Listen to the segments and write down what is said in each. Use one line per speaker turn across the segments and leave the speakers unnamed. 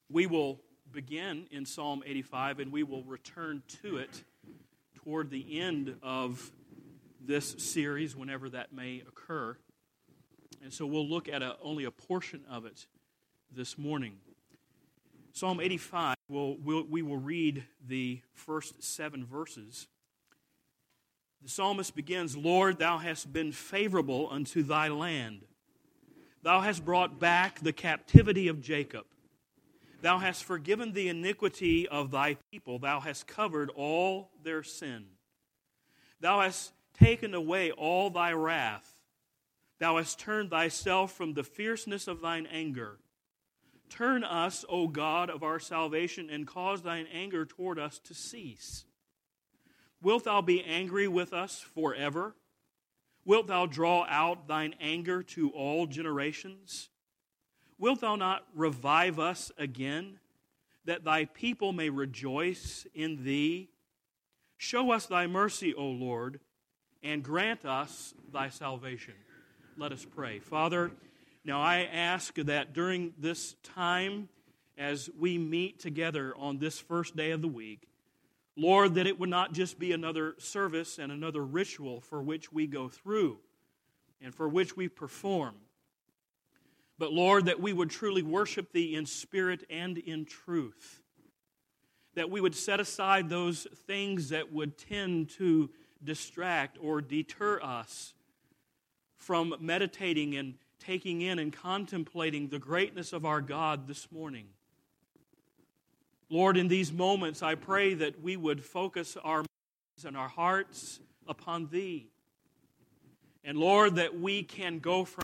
We will begin in Psalm 85, and we will return to it toward the end of this series, whenever that may occur. And so we'll look at only a portion of it this morning. Psalm 85, we will read the first 7 verses. The psalmist begins, "Lord, thou hast been favorable unto thy land. Thou hast brought back the captivity of Jacob. Thou hast forgiven the iniquity of thy people. Thou hast covered all their sin. Thou hast taken away all thy wrath. Thou hast turned thyself from the fierceness of thine anger. Turn us, O God of our salvation, and cause thine anger toward us to cease. Wilt thou be angry with us forever? Wilt thou draw out thine anger to all generations? Wilt thou not revive us again, that thy people may rejoice in thee? Show us thy mercy, O Lord, and grant us thy salvation." Let us pray. Father, now I ask that during this time, as we meet together on this first day of the week, Lord, that it would not just be another service and another ritual for which we go through and for which we perform, but Lord, that we would truly worship Thee in spirit and in truth. That we would set aside those things that would tend to distract or deter us from meditating and taking in and contemplating the greatness of our God this morning. Lord, in these moments, I pray that we would focus our minds and our hearts upon Thee. And Lord, that we can go from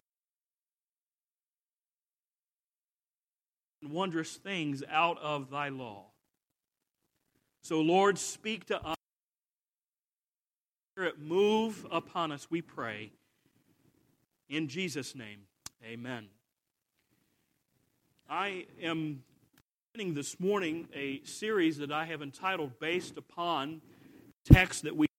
wondrous things out of Thy law. So, Lord, speak to us. Spirit, move upon us, we pray. In Jesus' name, amen. I am beginning this morning a series that I have entitled, based upon text that we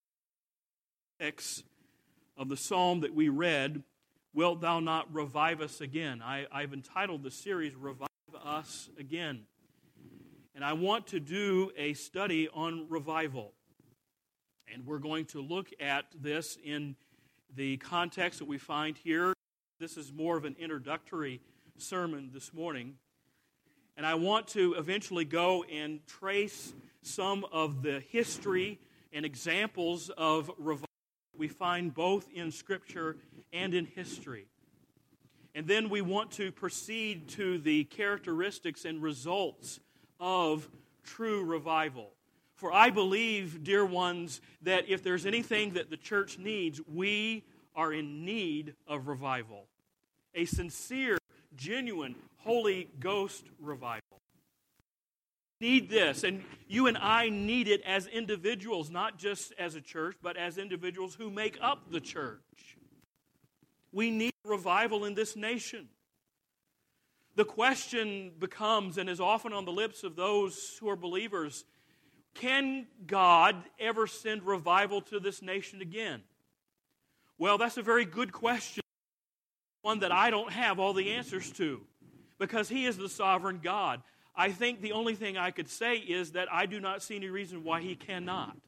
of the psalm that we read, "Wilt thou not revive us again?" I've entitled the series, "Revive Us Again." And I want to do a study on revival. And we're going to look at this in the context that we find here. This is more of an introductory sermon this morning. And I want to eventually go and trace some of the history and examples of revival we find both in Scripture and in history. And then we want to proceed to the characteristics and results of true revival. For I believe, dear ones, that if there's anything that the church needs, we are in need of revival. A sincere, genuine, Holy Ghost revival. We need this, and you and I need it as individuals, not just as a church, but as individuals who make up the church. We need revival in this nation. The question becomes, and is often on the lips of those who are believers, can God ever send revival to this nation again? Well, that's a very good question, one that I don't have all the answers to, because He is the sovereign God. I think the only thing I could say is that I do not see any reason why He cannot.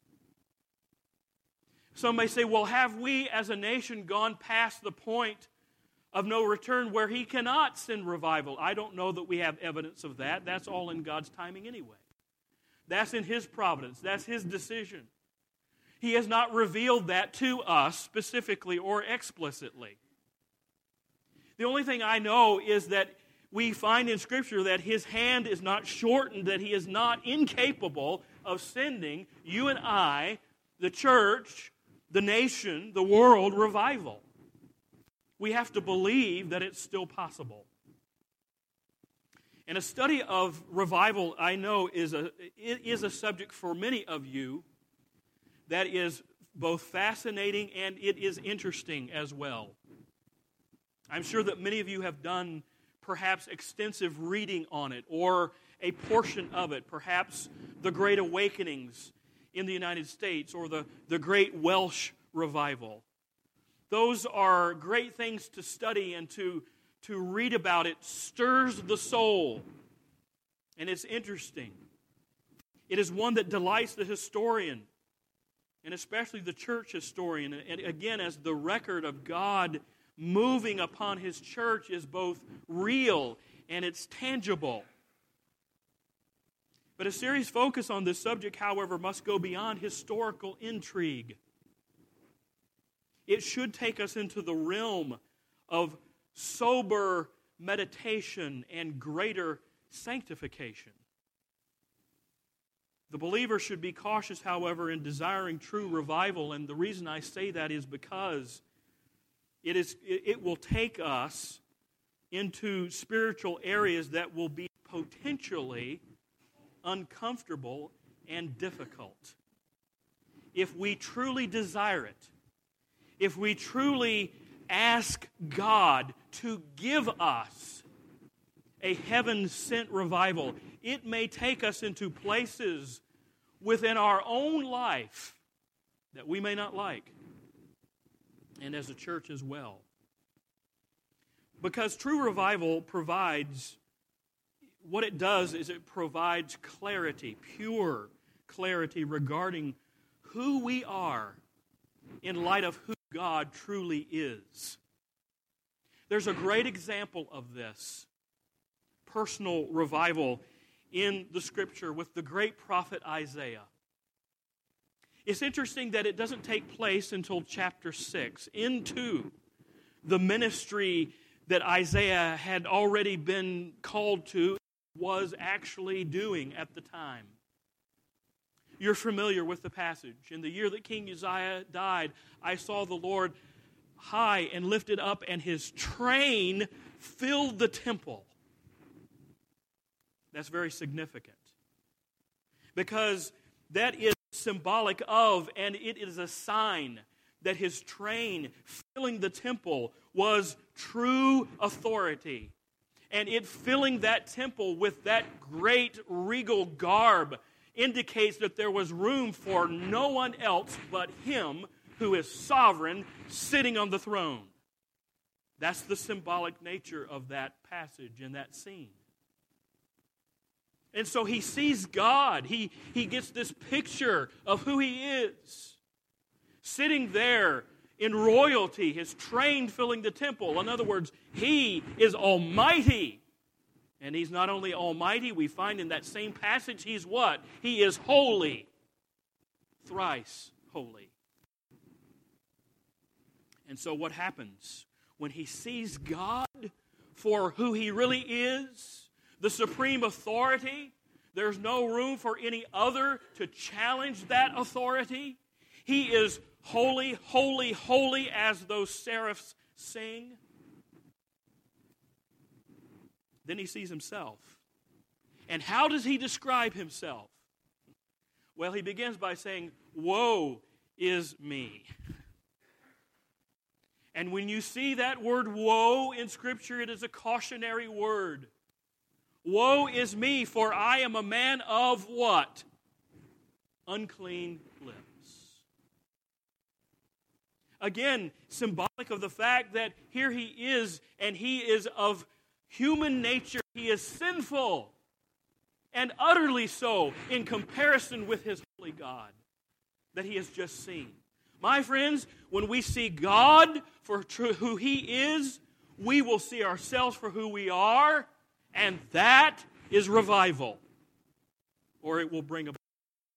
Some may say, well, have we as a nation gone past the point of no return where He cannot send revival? I don't know that we have evidence of that. That's all in God's timing anyway. That's in His providence. That's His decision. He has not revealed that to us specifically or explicitly. The only thing I know is that we find in Scripture that His hand is not shortened, that He is not incapable of sending you and I, the church, the nation, the world, revival. We have to believe that it's still possible. And a study of revival, I know, is a subject for many of you that is both fascinating and it is interesting as well. I'm sure that many of you have done perhaps extensive reading on it or a portion of it, perhaps the Great Awakenings in the United States or the Great Welsh Revival. Those are great things to study and to read about. It stirs the soul. And it's interesting. It is one that delights the historian, and especially the church historian. And again, as the record of God moving upon His church is both real and it's tangible. But a serious focus on this subject, however, must go beyond historical intrigue. It should take us into the realm of sober meditation and greater sanctification. The believer should be cautious, however, in desiring true revival, and the reason I say that is because it will take us into spiritual areas that will be potentially uncomfortable and difficult. If we truly desire it, if we truly ask God to give us a heaven-sent revival, it may take us into places within our own life that we may not like, and as a church as well. Because true revival provides, what it does is it provides clarity, pure clarity regarding who we are in light of who God truly is. There's a great example of this personal revival in the Scripture with the great prophet Isaiah. It's interesting that it doesn't take place until chapter 6, into the ministry that Isaiah had already been called to, was actually doing at the time. You're familiar with the passage. In the year that King Uzziah died, I saw the Lord high and lifted up, and His train filled the temple. That's very significant, because that is symbolic of, and it is a sign that His train filling the temple was true authority. And it filling that temple with that great regal garb indicates that there was room for no one else but Him who is sovereign, sitting on the throne. That's the symbolic nature of that passage and that scene. And so he sees God. He gets this picture of who He is, sitting there in royalty, His train filling the temple. In other words, He is almighty. And He's not only almighty, we find in that same passage, He's what? He is holy. Thrice holy. And so what happens? When he sees God for who He really is, the supreme authority, there's no room for any other to challenge that authority. He is holy, holy, holy, as those seraphs sing. Then he sees himself. And how does he describe himself? Well, he begins by saying, "Woe is me." And when you see that word woe in Scripture, it is a cautionary word. Woe is me, for I am a man of what? Unclean lips. Again, symbolic of the fact that here he is, and he is of human nature. He is sinful, and utterly so in comparison with his holy God that he has just seen. My friends, when we see God for who He is, we will see ourselves for who we are, and that is revival. Or it will bring about.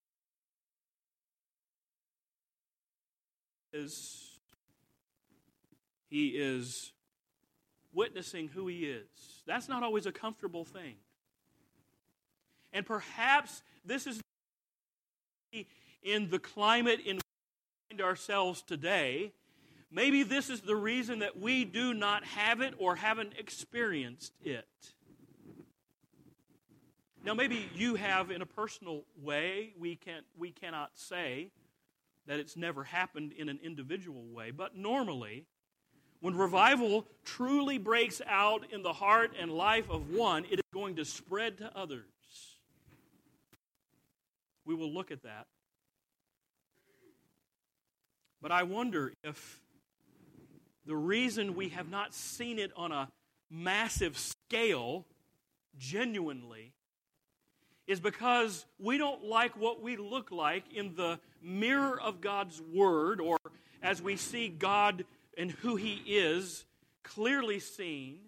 He is witnessing who He is. That's not always a comfortable thing. And perhaps this is in the climate in which we find ourselves today. Maybe this is the reason that we do not have it or haven't experienced it. Now, maybe you have in a personal way. We cannot say that it's never happened in an individual way. But normally, when revival truly breaks out in the heart and life of one, it is going to spread to others. We will look at that. But I wonder if the reason we have not seen it on a massive scale, genuinely, is because we don't like what we look like in the mirror of God's Word, or as we see God and who He is clearly seen,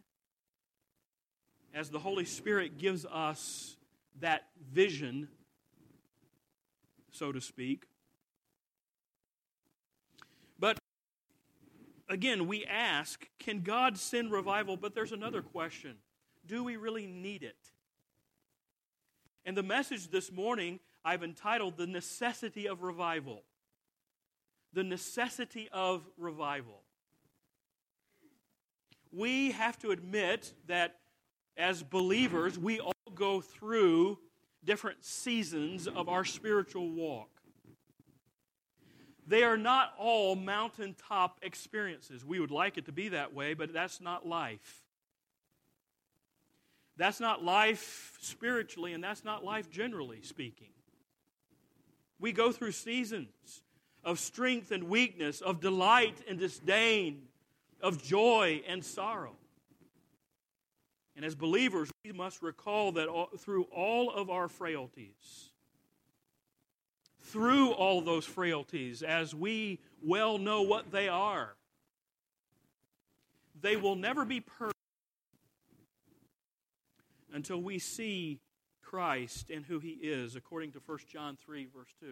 as the Holy Spirit gives us that vision, so to speak. But again, we ask, can God send revival? But there's another question. Do we really need it? And the message this morning I've entitled The Necessity of Revival. The necessity of revival. We have to admit that as believers, we all go through different seasons of our spiritual walk. They are not all mountaintop experiences. We would like it to be that way, but that's not life. That's not life spiritually, and that's not life generally speaking. We go through seasons of strength and weakness, of delight and disdain, of joy and sorrow. And as believers, we must recall that through all of our frailties, through all those frailties, as we well know what they are, they will never be perfect until we see Christ and who He is, according to 1 John 3, verse 2. It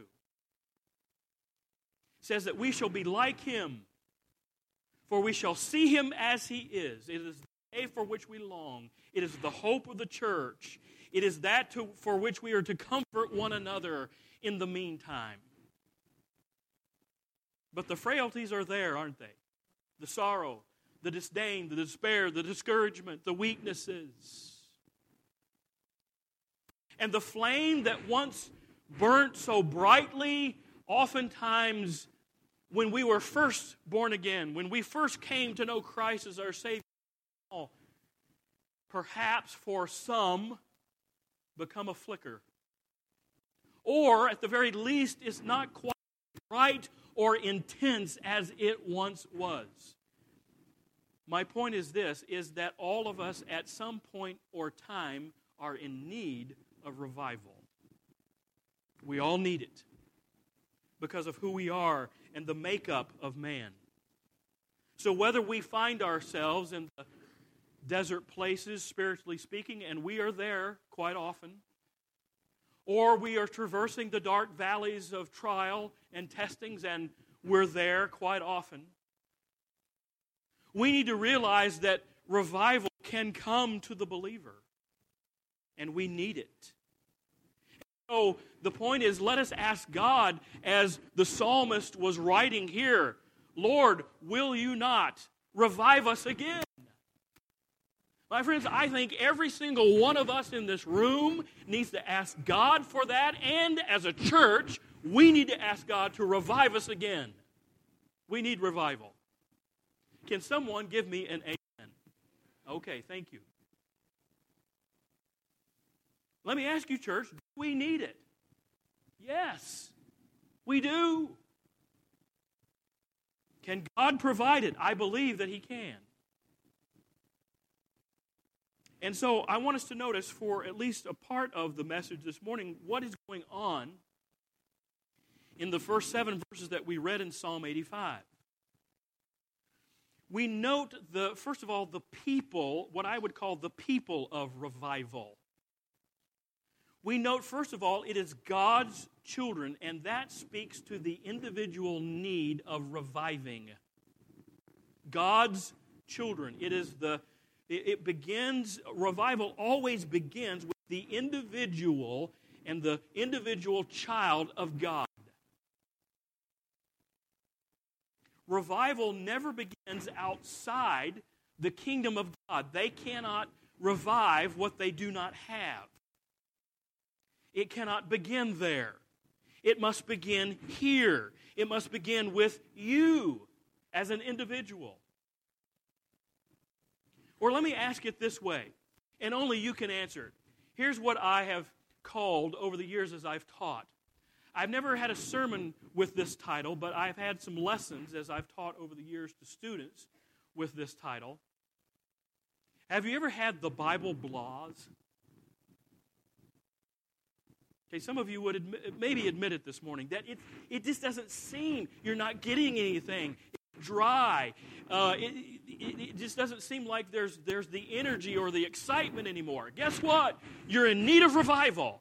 says that we shall be like Him, for we shall see Him as He is. It is the day for which we long. It is the hope of the church. It is that for which we are to comfort one another in the meantime. But the frailties are there, aren't they? The sorrow, the disdain, the despair, the discouragement, the weaknesses. And the flame that once burnt so brightly, oftentimes when we were first born again, when we first came to know Christ as our Savior, perhaps for some become a flicker. Or at the very least, it's not quite bright or intense as it once was. My point is this, is that all of us at some point or time are in need of revival. We all need it because of who we are and the makeup of man. So whether we find ourselves in the desert places, spiritually speaking, and we are there quite often, or we are traversing the dark valleys of trial and testings, and we're there quite often, we need to realize that revival can come to the believer, and we need it. So the point is, let us ask God, as the psalmist was writing here, Lord, will you not revive us again? My friends, I think every single one of us in this room needs to ask God for that, and as a church, we need to ask God to revive us again. We need revival. Can someone give me an amen? Okay, thank you. Let me ask you, church, do we need it? Yes, we do. Can God provide it? I believe that He can. And so I want us to notice for at least a part of the message this morning what is going on in the first 7 verses that we read in Psalm 85. We note, first of all, the people, what I would call the people of revival. We note, first of all, it is God's children, and that speaks to the individual need of reviving. God's children. Revival always begins with the individual and the individual child of God. Revival never begins outside the kingdom of God. They cannot revive what they do not have. It cannot begin there. It must begin here. It must begin with you as an individual. Or let me ask it this way, and only you can answer it. Here's what I have called over the years as I've taught. I've never had a sermon with this title, but I've had some lessons as I've taught over the years to students with this title. Have you ever had the Bible blahs? Okay, some of you would maybe admit it this morning, that it just doesn't seem, you're not getting anything. It's dry. It just doesn't seem like there's the energy or the excitement anymore. Guess what? You're in need of revival.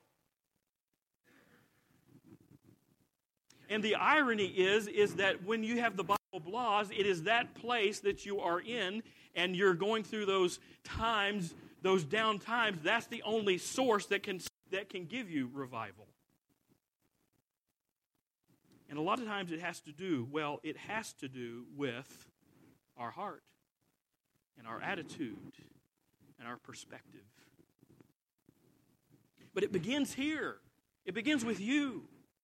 And the irony is that when you have the Bible Blahs, it is that place that you are in, and you're going through those times, those down times. That's the only source that can give you revival. And a lot of times it has to do with our heart and our attitude and our perspective. But it begins here. It begins with you.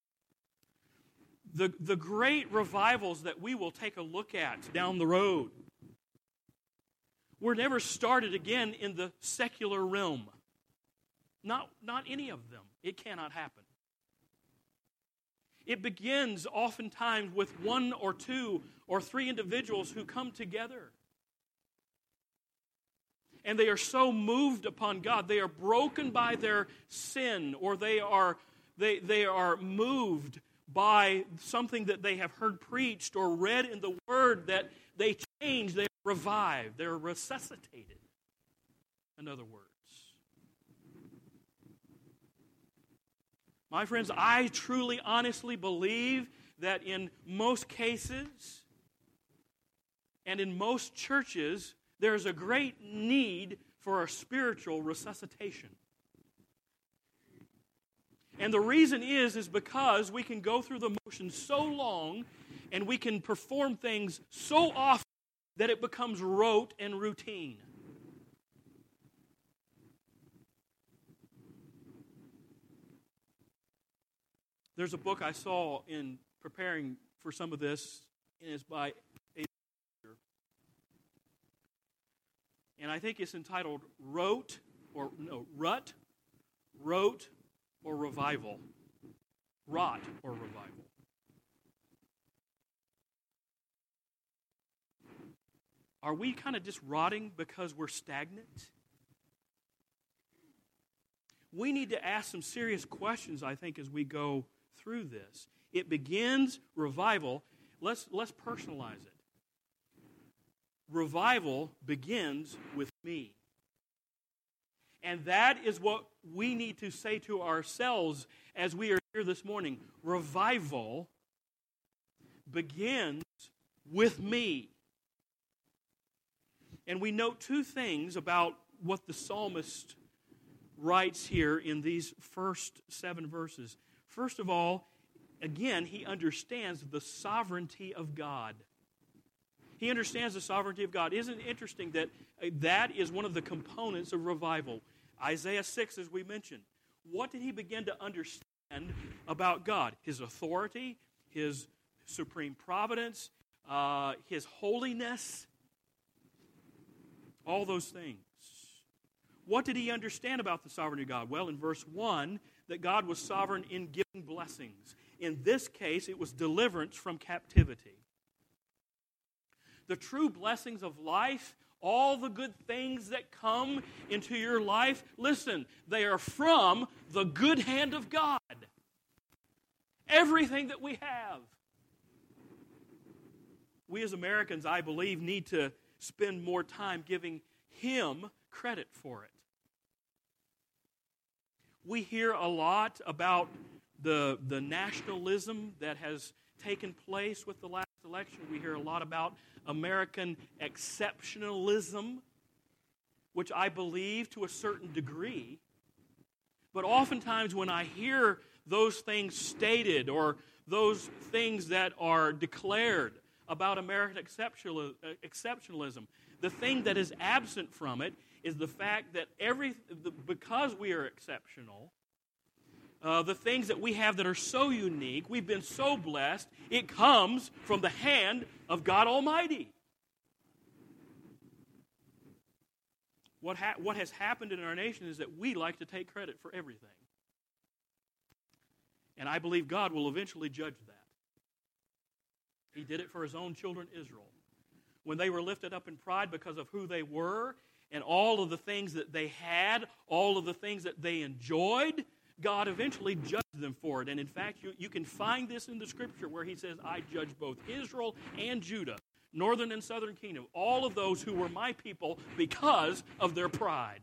The great revivals that we will take a look at down the road were never started again in the secular realm. Not any of them. It cannot happen. It begins oftentimes with one or two or three individuals who come together. And they are so moved upon God. They are broken by their sin, or they are moved by something that they have heard preached or read in the Word, that they change, they are revived, they're resuscitated, in other words. My friends, I truly, honestly believe that in most cases and in most churches, there's a great need for a spiritual resuscitation. And the reason is because we can go through the motions so long and we can perform things so often that it becomes rote and routine. There's a book I saw in preparing for some of this, and it's by a pastor. And I think it's entitled Rut, or Revival. Rot or Revival. Are we kind of just rotting because we're stagnant? We need to ask some serious questions, I think, as we go through this. It begins, revival. Let's personalize it. Revival begins with me. And that is what we need to say to ourselves as we are here this morning. Revival begins with me. And we note two things about what the psalmist writes here in these first 7 verses. First of all, again, he understands the sovereignty of God. He understands the sovereignty of God. Isn't it interesting that that is one of the components of revival? Isaiah 6, as we mentioned. What did he begin to understand about God? His authority, His supreme providence, His holiness, all those things. What did he understand about the sovereignty of God? Well, in verse 1, that God was sovereign in giving blessings. In this case, it was deliverance from captivity. The true blessings of life, all the good things that come into your life, listen, they are from the good hand of God. Everything that we have. We as Americans, I believe, need to spend more time giving Him credit for it. We hear a lot about the nationalism that has taken place with the last election. We hear a lot about American exceptionalism, which I believe to a certain degree. But oftentimes when I hear those things stated or those things that are declared about American exceptionalism, the thing that is absent from it is the fact that because we are exceptional, the things that we have that are so unique, we've been so blessed, it comes from the hand of God Almighty. What has happened in our nation is that we like to take credit for everything. And I believe God will eventually judge that. He did it for His own children, Israel. When they were lifted up in pride because of who they were and all of the things that they had, all of the things that they enjoyed, God eventually judged them for it. And in fact, you can find this in the Scripture where he says, I judge both Israel and Judah, northern and southern kingdom, all of those who were my people because of their pride.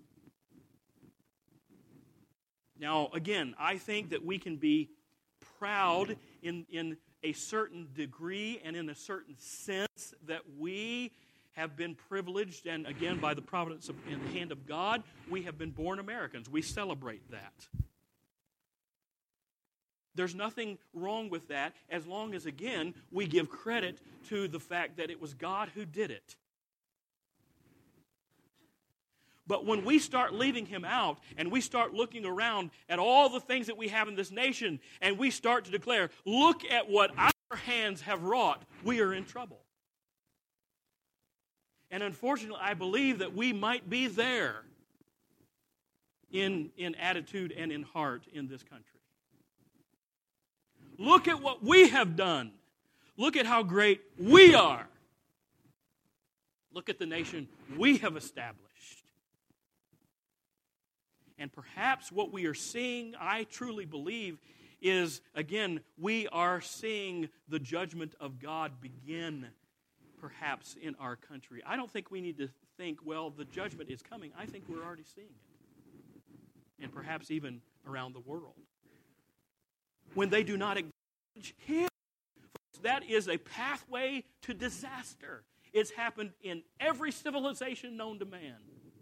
Now, again, I think that we can be proud in a certain degree and in a certain sense that we have been privileged, and again, by the providence in the hand of God, we have been born Americans. We celebrate that. There's nothing wrong with that as long as, again, we give credit to the fact that it was God who did it. But when we start leaving him out and we start looking around at all the things that we have in this nation and we start to declare, look at what our hands have wrought, we are in trouble. And unfortunately, I believe that we might be there in attitude and in heart in this country. Look at what we have done. Look at how great we are. Look at the nation we have established. And perhaps what we are seeing, I truly believe, is, again, we are seeing the judgment of God begin perhaps in our country. I don't think we need to think, well, the judgment is coming. I think we're already seeing it. And perhaps even around the world. When they do not acknowledge him, that is a pathway to disaster. It's happened in every civilization known to man.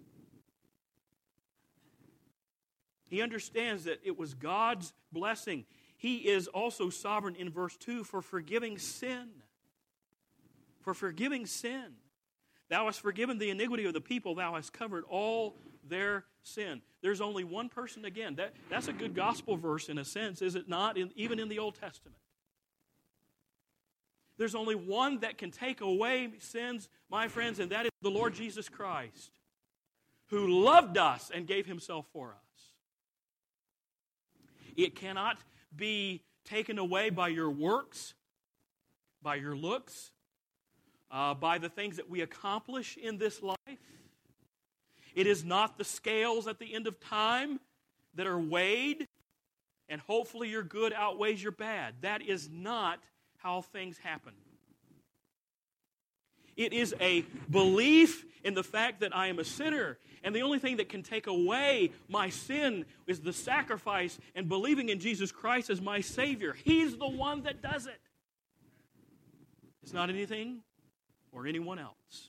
He understands that it was God's blessing. He is also sovereign in verse 2 for forgiving sin. For forgiving sin. Thou hast forgiven the iniquity of the people. Thou hast covered all their sin. There's only one person, again. That's a good gospel verse in a sense, is it not? Even in the Old Testament. There's only one that can take away sins, my friends, and that is the Lord Jesus Christ, who loved us and gave himself for us. It cannot be taken away by your works, by your looks, by the things that we accomplish in this life. It is not the scales at the end of time that are weighed, and hopefully your good outweighs your bad. That is not how things happen. It is a belief in the fact that I am a sinner, and the only thing that can take away my sin is the sacrifice and believing in Jesus Christ as my Savior. He's the one that does it. It's not anything or anyone else.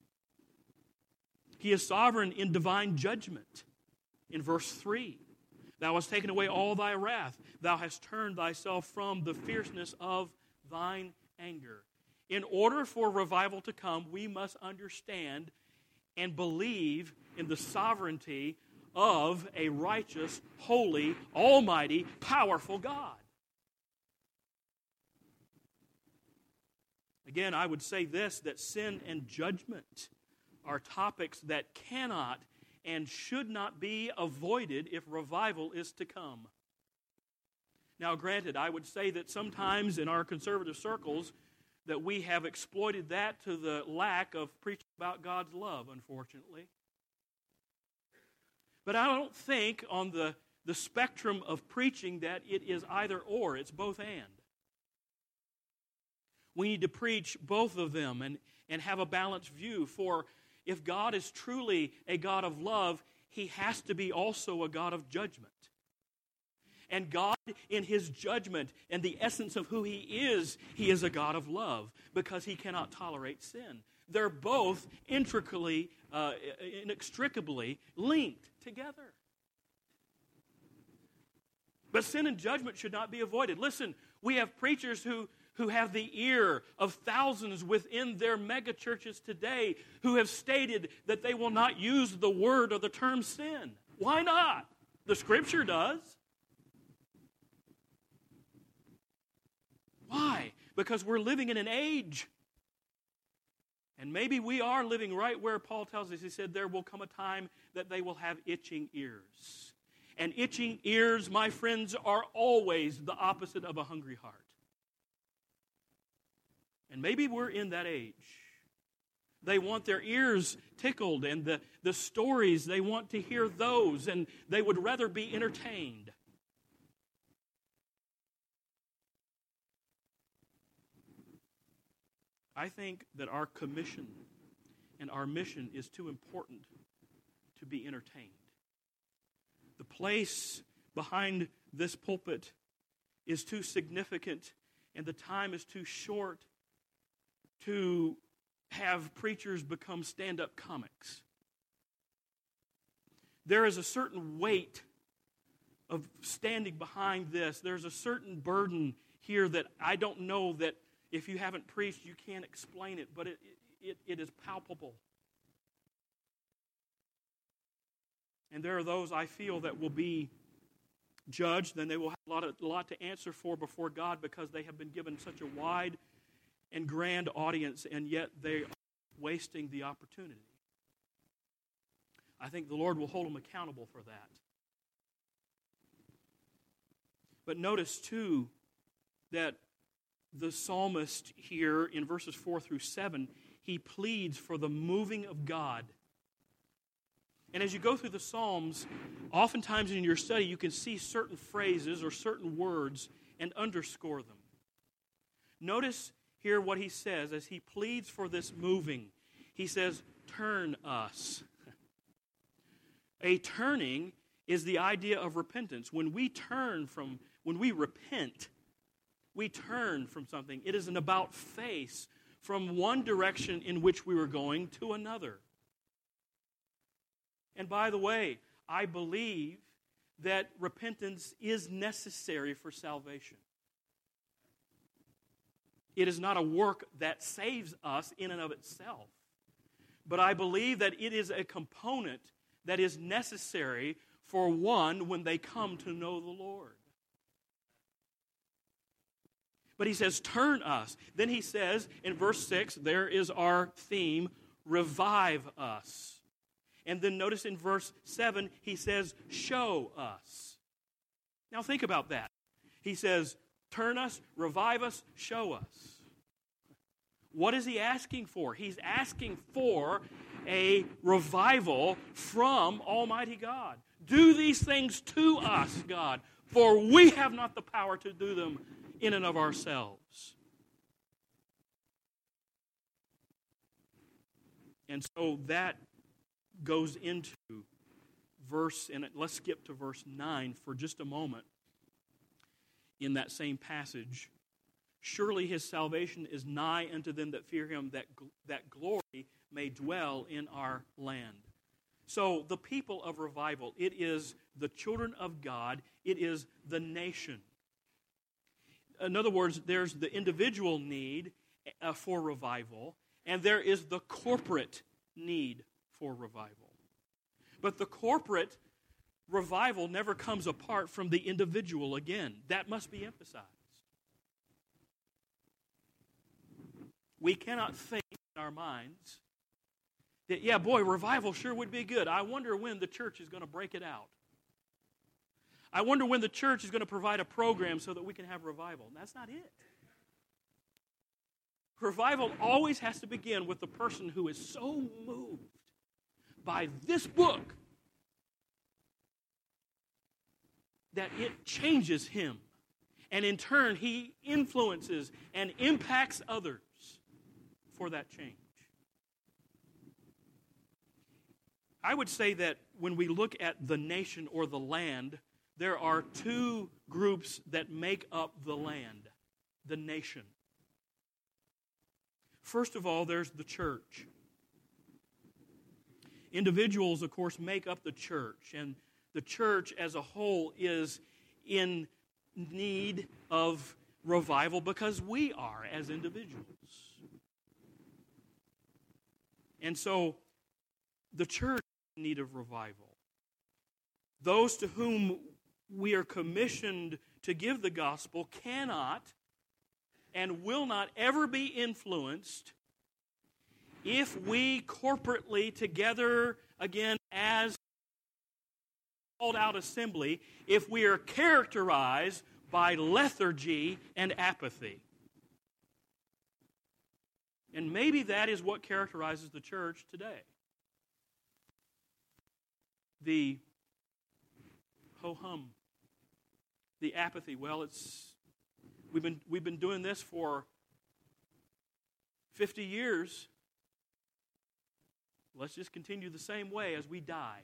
He is sovereign in divine judgment. In verse 3, thou hast taken away all thy wrath. Thou hast turned thyself from the fierceness of thine anger. In order for revival to come, we must understand and believe in the sovereignty of a righteous, holy, almighty, powerful God. Again, I would say this, that sin and judgment are topics that cannot and should not be avoided if revival is to come. Now, granted, I would say that sometimes in our conservative circles that we have exploited that to the lack of preaching about God's love, unfortunately. But I don't think on the spectrum of preaching that it is either or, it's both and. We need to preach both of them and have a balanced view, for if God is truly a God of love, he has to be also a God of judgment. And God, in his judgment and the essence of who he is a God of love because he cannot tolerate sin. They're both inextricably linked together. But sin and judgment should not be avoided. Listen, we have preachers who have the ear of thousands within their megachurches today who have stated that they will not use the word or the term sin. Why not? The Scripture does. Why? Because we're living in an age. And maybe we are living right where Paul tells us. He said there will come a time that they will have itching ears. And itching ears, my friends, are always the opposite of a hungry heart. And maybe we're in that age. They want their ears tickled, and the stories, they want to hear those, and they would rather be entertained I think that our commission and our mission is too important to be entertained. The place behind this pulpit is too significant, and the time is too short to have preachers become stand-up comics. There is a certain weight of standing behind this. There's a certain burden here that I don't know that if you haven't preached, you can't explain it, but it is palpable. And there are those, I feel, that will be judged, and they will have a lot to answer for before God because they have been given such a wide and grand audience, and yet they are wasting the opportunity. I think the Lord will hold them accountable for that. But notice, too, that the psalmist here in verses 4 through 7, he pleads for the moving of God. And as you go through the Psalms, oftentimes in your study you can see certain phrases or certain words and underscore them. Notice here what he says as he pleads for this moving. He says, turn us. A turning is the idea of repentance. When we repent, we turn from something. It is an about face from one direction in which we were going to another. And by the way, I believe that repentance is necessary for salvation. It is not a work that saves us in and of itself. But I believe that it is a component that is necessary for one when they come to know the Lord. But he says, turn us. Then he says, in verse 6, there is our theme, revive us. And then notice in verse 7, he says, show us. Now think about that. He says, turn us, revive us, show us. What is he asking for? He's asking for a revival from Almighty God. Do these things to us, God, for we have not the power to do them in and of ourselves. And so that goes into verse, and let's skip to verse 9 for just a moment in that same passage. Surely his salvation is nigh unto them that fear him, that glory may dwell in our land. So the people of revival, it is the children of God, it is the nation. In other words, there's the individual need for revival, and there is the corporate need for revival. But the corporate revival never comes apart from the individual again. That must be emphasized. We cannot think in our minds that, yeah, boy, revival sure would be good. I wonder when the church is going to break it out. I wonder when the church is going to provide a program so that we can have revival. And that's not it. Revival always has to begin with the person who is so moved by this book that it changes him. And in turn, he influences and impacts others for that change. I would say that when we look at the nation or the land, there are two groups that make up the land, the nation. First of all, there's the church. Individuals, of course, make up the church, and the church as a whole is in need of revival because we are as individuals. And so the church is in need of revival. Those to whom we are commissioned to give the gospel cannot and will not ever be influenced if we corporately together, again, as called out assembly, if we are characterized by lethargy and apathy. And maybe that is what characterizes the church today. The ho-hum, the apathy. Well, we've been doing this for 50 years, let's just continue the same way as we die.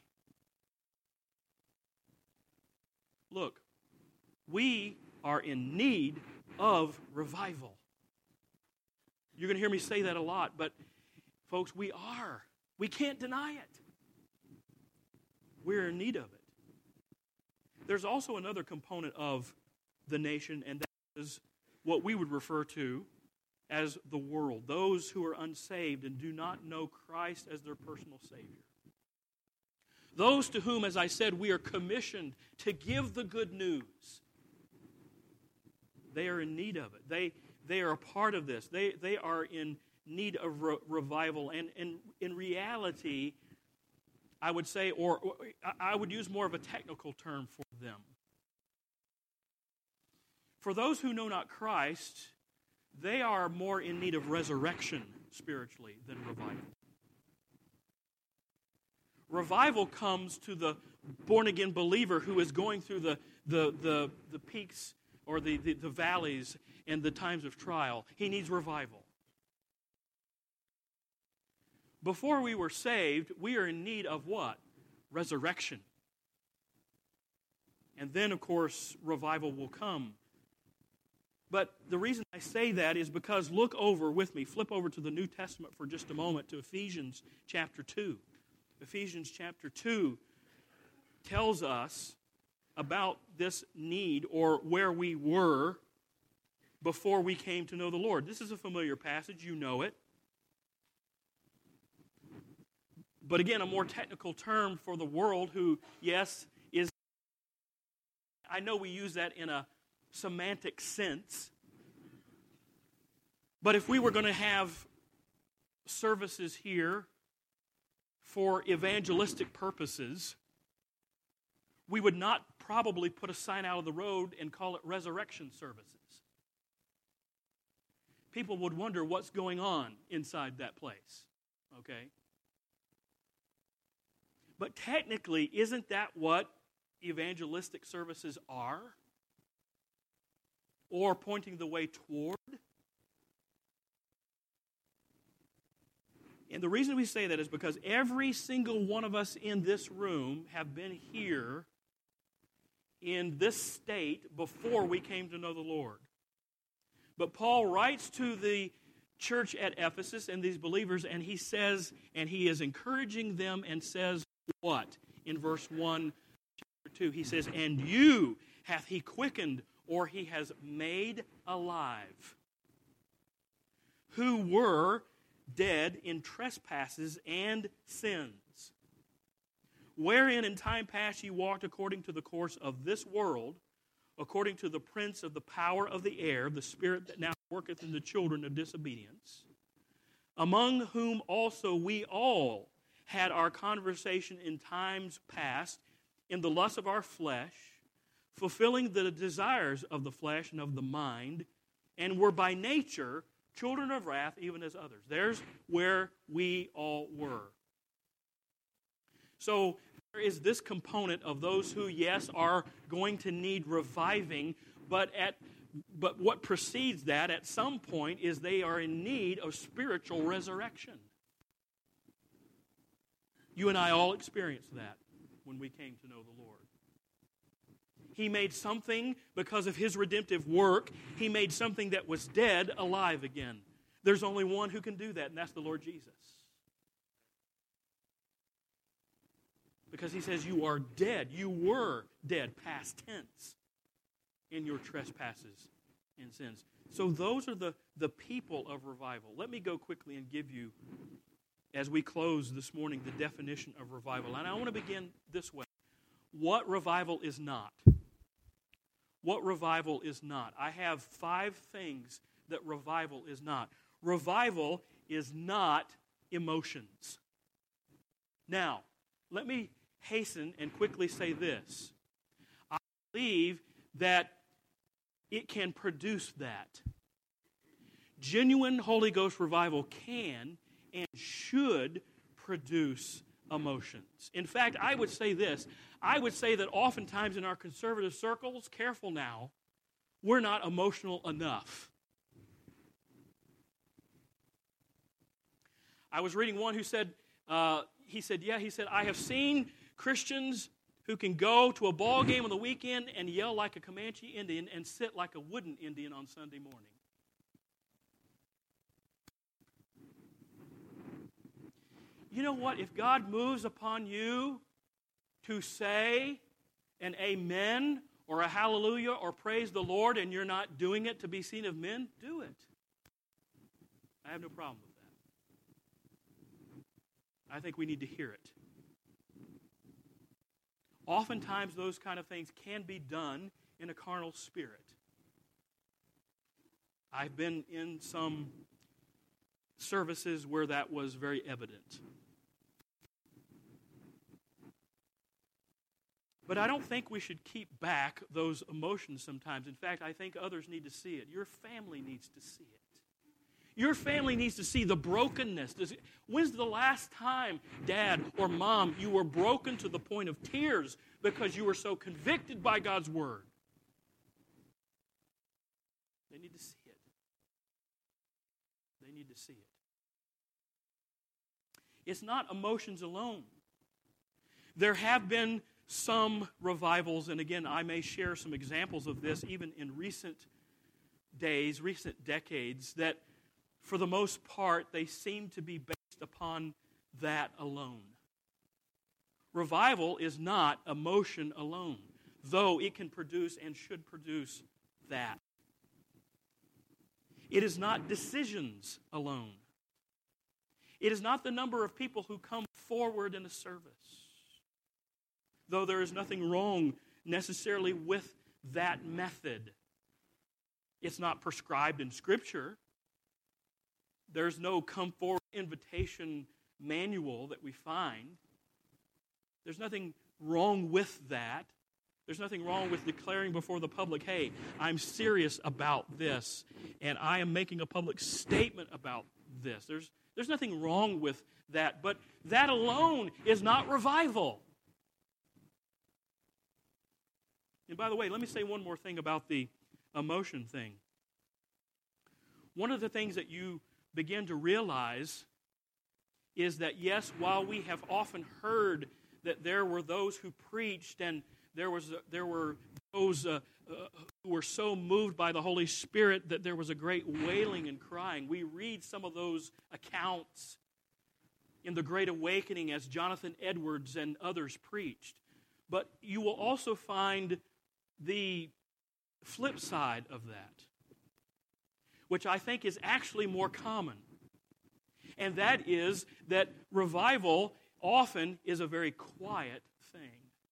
Look, we are in need of revival. You're going to hear me say that a lot, but folks, we are. We can't deny it. We're in need of it. There's also another component of the nation, and that is what we would refer to as the world, those who are unsaved and do not know Christ as their personal Savior. Those to whom, as I said, we are commissioned to give the good news. They are in need of it. They are a part of this. They are in need of revival. And in reality, I would say, or I would use more of a technical term for them. For those who know not Christ, they are more in need of resurrection spiritually than revival. Revival comes to the born-again believer who is going through the peaks or the valleys and the times of trial. He needs revival. Before we were saved, we are in need of what? Resurrection. And then, of course, revival will come. But the reason I say that is because look over with me, flip over to the New Testament for just a moment to Ephesians chapter 2. Ephesians chapter 2 tells us about this need or where we were before we came to know the Lord. This is a familiar passage, you know it. But again, a more technical term for the world who, yes, is... I know we use that in a semantic sense. But if we were going to have services here for evangelistic purposes, we would not probably put a sign out of the road and call it resurrection services. People would wonder what's going on inside that place. Okay? But technically, isn't that what evangelistic services are? Or pointing the way toward? And the reason we say that is because every single one of us in this room have been here in this state before we came to know the Lord. But Paul writes to the church at Ephesus and these believers, and he says, and he is encouraging them and says what? In verse 1, chapter 2, he says, "And you hath he quickened, or he has made alive, who were dead in trespasses and sins, wherein in time past ye walked according to the course of this world, according to the prince of the power of the air, the spirit that now worketh in the children of disobedience, among whom also we all had our conversation in times past in the lust of our flesh, fulfilling the desires of the flesh and of the mind, and were by nature children of wrath, even as others." There's where we all were. So there is this component of those who, yes, are going to need reviving, but what precedes that at some point is they are in need of spiritual resurrection. You and I all experienced that when we came to know the Lord. He made something, because of his redemptive work, he made something that was dead alive again. There's only one who can do that, and that's the Lord Jesus. Because he says you are dead. You were dead, past tense, in your trespasses and sins. So those are the people of revival. Let me go quickly and give you, as we close this morning, the definition of revival. And I want to begin this way. What revival is not? What revival is not? I have 5 things that revival is not. Revival is not emotions. Now, let me hasten and quickly say this. I believe that it can produce that. Genuine Holy Ghost revival can and should produce emotions. In fact, I would say this. I would say that oftentimes in our conservative circles, careful now, we're not emotional enough. I was reading one who said, I have seen Christians who can go to a ball game on the weekend and yell like a Comanche Indian and sit like a wooden Indian on Sunday morning. You know what? If God moves upon you to say an amen or a hallelujah or praise the Lord and you're not doing it to be seen of men, do it. I have no problem with that. I think we need to hear it. Oftentimes those kind of things can be done in a carnal spirit. I've been in some services where that was very evident. But I don't think we should keep back those emotions sometimes. In fact, I think others need to see it. Your family needs to see it. Your family needs to see the brokenness. When's the last time, Dad or Mom, you were broken to the point of tears because you were so convicted by God's Word? They need to see it. They need to see it. It's not emotions alone. There have been some revivals, and again, I may share some examples of this even in recent days, recent decades, that for the most part, they seem to be based upon that alone. Revival is not emotion alone, though it can produce and should produce that. It is not decisions alone. It is not the number of people who come forward in a service, though there is nothing wrong necessarily with that method. It's not prescribed in Scripture. There's no come forward invitation manual that we find. There's nothing wrong with that. There's nothing wrong with declaring before the public, hey, I'm serious about this, and I am making a public statement about this. There's nothing wrong with that, but that alone is not revival. And by the way, let me say one more thing about the emotion thing. One of the things that you begin to realize is that, yes, while we have often heard that there were those who preached and there were those who were so moved by the Holy Spirit that there was a great wailing and crying. We read some of those accounts in the Great Awakening as Jonathan Edwards and others preached. But you will also find the flip side of that, which I think is actually more common. And that is that revival often is a very quiet thing,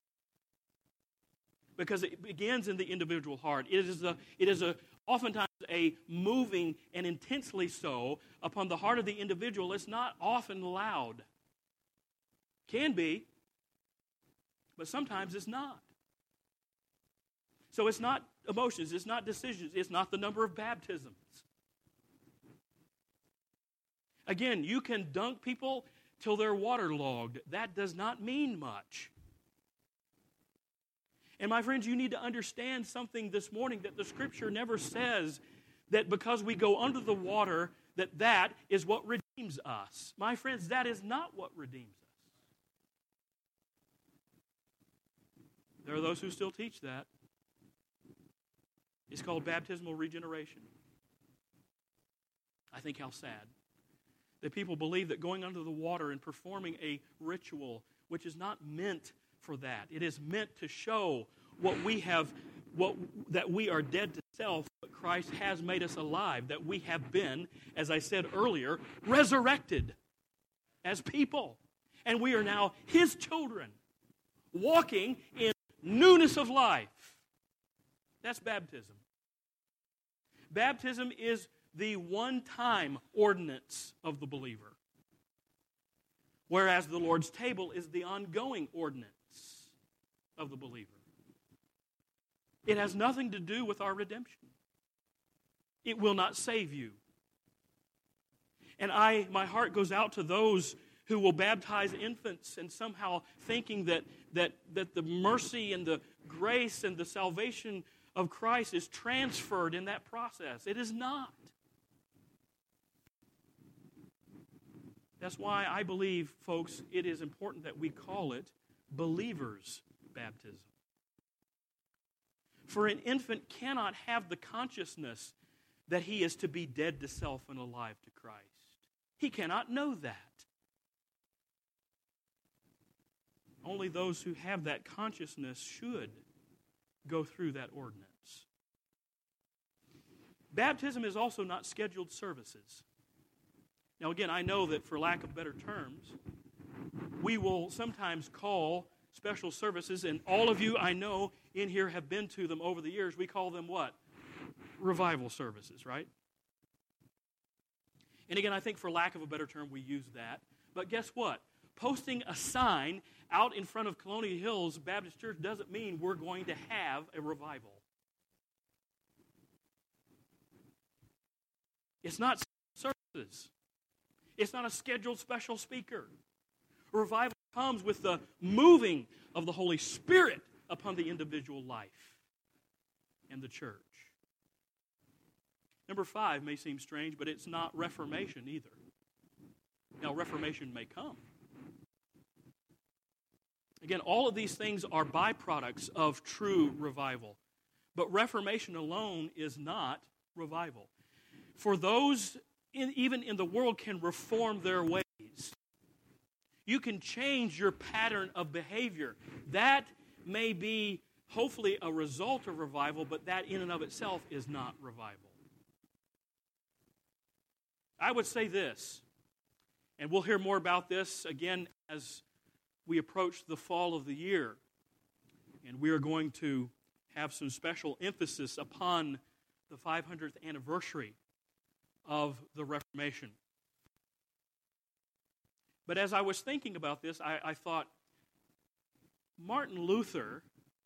because it begins in the individual heart. It is oftentimes a moving and intensely so upon the heart of the individual. It's not often loud. Can be, but sometimes it's not. So it's not emotions, it's not decisions, it's not the number of baptisms. Again, you can dunk people till they're waterlogged. That does not mean much. And my friends, you need to understand something this morning, that the Scripture never says that because we go under the water, that is what redeems us. My friends, that is not what redeems us. There are those who still teach that. It's called baptismal regeneration. I think how sad that people believe that going under the water and performing a ritual, which is not meant for that. It is meant to show that we are dead to self, but Christ has made us alive, that we have been, as I said earlier, resurrected as people. And we are now His children, walking in newness of life. That's baptism. Baptism is the one-time ordinance of the believer, whereas the Lord's table is the ongoing ordinance of the believer. It has nothing to do with our redemption. It will not save you. And my heart goes out to those who will baptize infants and somehow thinking that the mercy and the grace and the salvation of Christ is transferred in that process. It is not. That's why I believe, folks, it is important that we call it believers' baptism. For an infant cannot have the consciousness that he is to be dead to self and alive to Christ. He cannot know that. Only those who have that consciousness should go through that ordinance. Baptism is also not scheduled services. Now again, I know that for lack of better terms, we will sometimes call special services, and all of you I know in here have been to them over the years. We call them what? Revival services, right? And again, I think for lack of a better term, we use that. But guess what? Posting a sign out in front of Colonial Hills Baptist Church doesn't mean we're going to have a revival. It's not services. It's not a scheduled special speaker. Revival comes with the moving of the Holy Spirit upon the individual life and the church. Number 5 may seem strange, but it's not Reformation either. Now, Reformation may come. Again, all of these things are byproducts of true revival. But Reformation alone is not revival. For those, even in the world, can reform their ways. You can change your pattern of behavior. That may be, hopefully, a result of revival, but that in and of itself is not revival. I would say this, and we'll hear more about this again as we approach the fall of the year, and we are going to have some special emphasis upon the 500th anniversary of the Reformation. But as I was thinking about this, I thought, Martin Luther,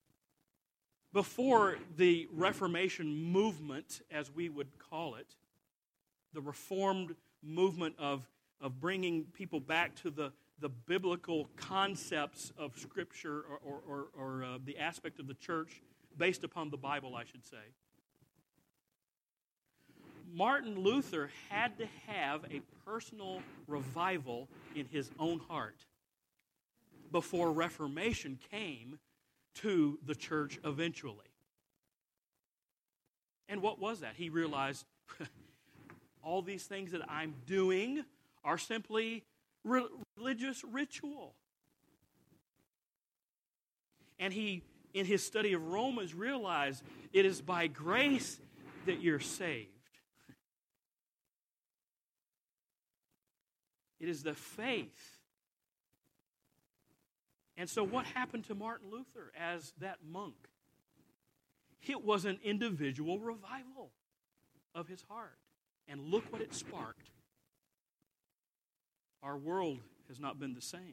before the Reformation movement, as we would call it, the Reformed movement of bringing people back to the biblical concepts of Scripture or the aspect of the church based upon the Bible, I should say. Martin Luther had to have a personal revival in his own heart before Reformation came to the church eventually. And what was that? He realized all these things that I'm doing are simply religious ritual. And he, in his study of Romans, realized it is by grace that you're saved. It is the faith. And so what happened to Martin Luther as that monk? It was an individual revival of his heart. And look what it sparked. Our world has not been the same.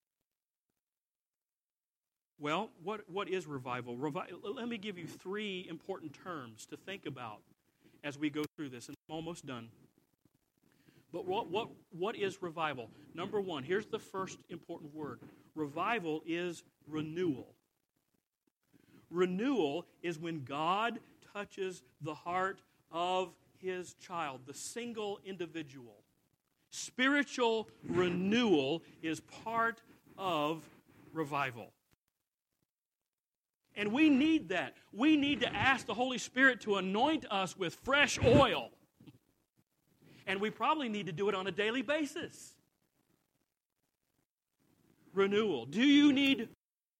Well, what is revival? Let me give you 3 important terms to think about as we go through this. And I'm almost done. But what is revival? Number 1, here's the first important word. Revival is renewal. Renewal is when God touches the heart of His child, the single individual. Spiritual renewal is part of revival. And we need that. We need to ask the Holy Spirit to anoint us with fresh oil. And we probably need to do it on a daily basis. Renewal. Do you need...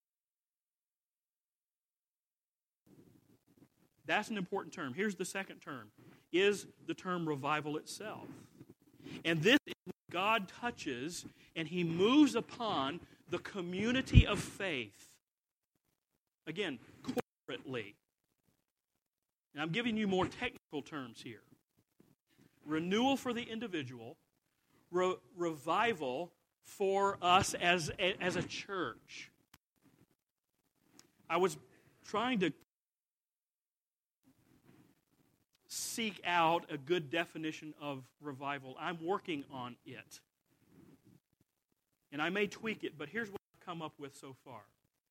That's an important term. Here's the second term. Is the term revival itself. And this is when God touches and He moves upon the community of faith. Again, corporately. And I'm giving you more technical terms here. Renewal for the individual, revival for us as a church. I was trying to seek out a good definition of revival. I'm working on it. And I may tweak it, but here's what I've come up with so far.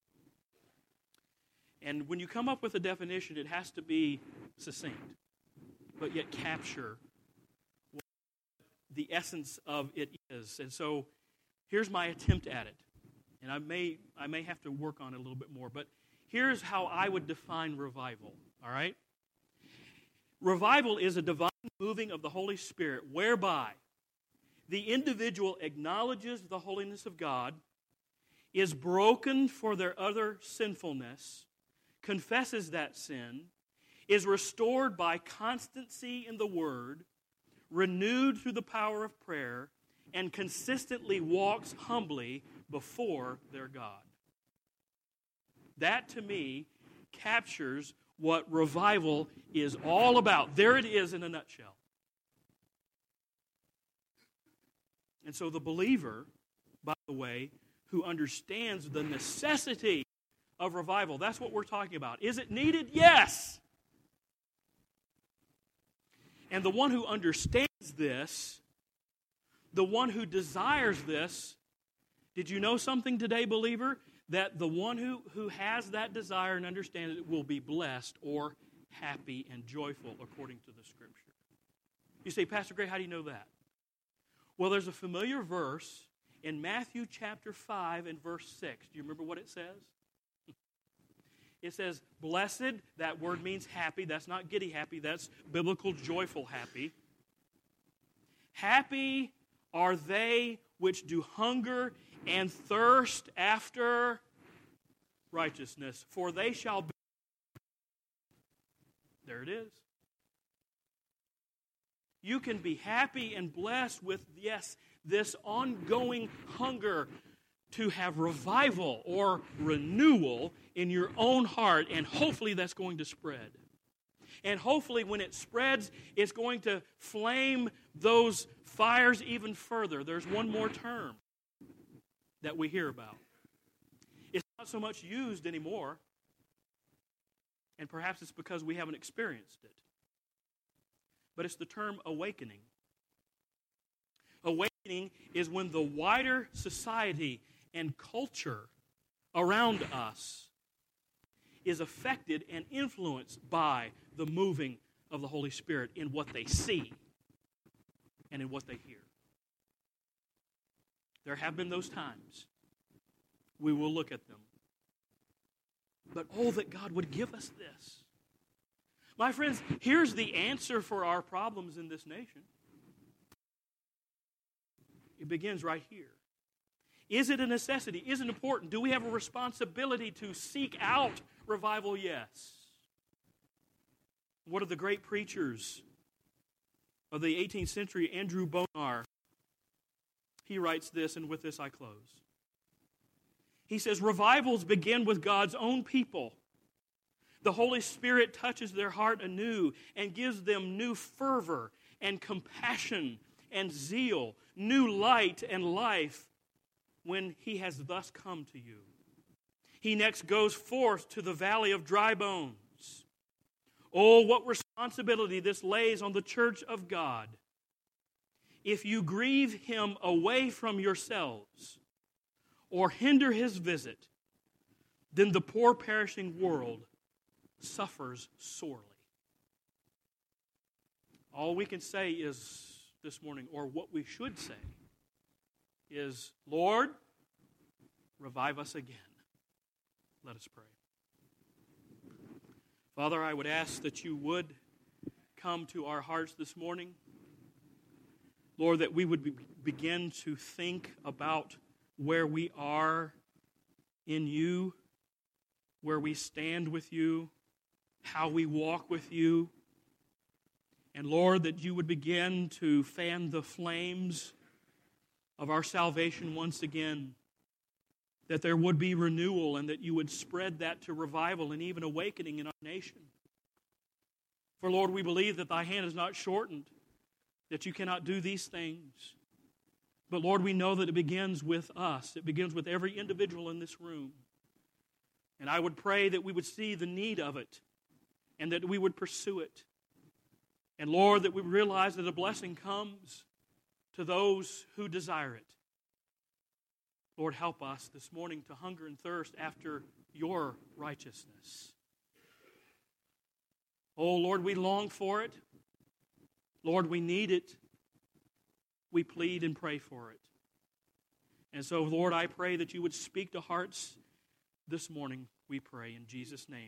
And when you come up with a definition, it has to be succinct, but yet capture what the essence of it is. And so here's my attempt at it. And I may have to work on it a little bit more, but here's how I would define revival, all right? Revival is a divine moving of the Holy Spirit whereby the individual acknowledges the holiness of God, is broken for their other sinfulness, confesses that sin, is restored by constancy in the Word, renewed through the power of prayer, and consistently walks humbly before their God. That, to me, captures what revival is all about. There it is in a nutshell. And so the believer, by the way, who understands the necessity of revival, that's what we're talking about. Is it needed? Yes. And the one who understands this, the one who desires this, did you know something today, believer? That the one who has that desire and understands it will be blessed or happy and joyful according to the Scripture. You say, Pastor Gray, how do you know that? Well, there's a familiar verse in Matthew chapter 5 and verse 6. Do you remember what it says? It says, blessed, that word means happy. That's not giddy happy. That's biblical joyful happy. Happy are they which do hunger and thirst after righteousness, for they shall be. There it is. You can be happy and blessed with, yes, this ongoing hunger to have revival or renewal in your own heart, and hopefully that's going to spread. And hopefully when it spreads, it's going to flame those fires even further. There's one more term that we hear about. It's not so much used anymore, and perhaps it's because we haven't experienced it. But it's the term awakening. Awakening is when the wider society and culture around us is affected and influenced by the moving of the Holy Spirit in what they see and in what they hear. There have been those times. We will look at them. But oh, that God would give us this. My friends, here's the answer for our problems in this nation. It begins right here. Is it a necessity? Is it important? Do we have a responsibility to seek out revival? Yes. One of the great preachers of the 18th century, Andrew Bonar, he writes this, and with this I close. He says, revivals begin with God's own people. The Holy Spirit touches their heart anew and gives them new fervor and compassion and zeal, new light and life when He has thus come to you. He next goes forth to the valley of dry bones. Oh, what responsibility this lays on the church of God. If you grieve Him away from yourselves or hinder His visit, then the poor perishing world suffers sorely. All we can say is this morning, or what we should say, is, Lord, revive us again. Let us pray. Father, I would ask that you would come to our hearts this morning. Lord, that we would begin to think about where we are in you, where we stand with you, how we walk with you. And Lord, that you would begin to fan the flames of our salvation once again, that there would be renewal and that you would spread that to revival and even awakening in our nation. For Lord, we believe that thy hand is not shortened, that you cannot do these things. But Lord, we know that it begins with us. It begins with every individual in this room. And I would pray that we would see the need of it and that we would pursue it. And Lord, that we realize that a blessing comes to those who desire it. Lord, help us this morning to hunger and thirst after your righteousness. Oh, Lord, we long for it. Lord, we need it. we plead and pray for it. And so, Lord, I pray that you would speak to hearts this morning, we pray in Jesus' name.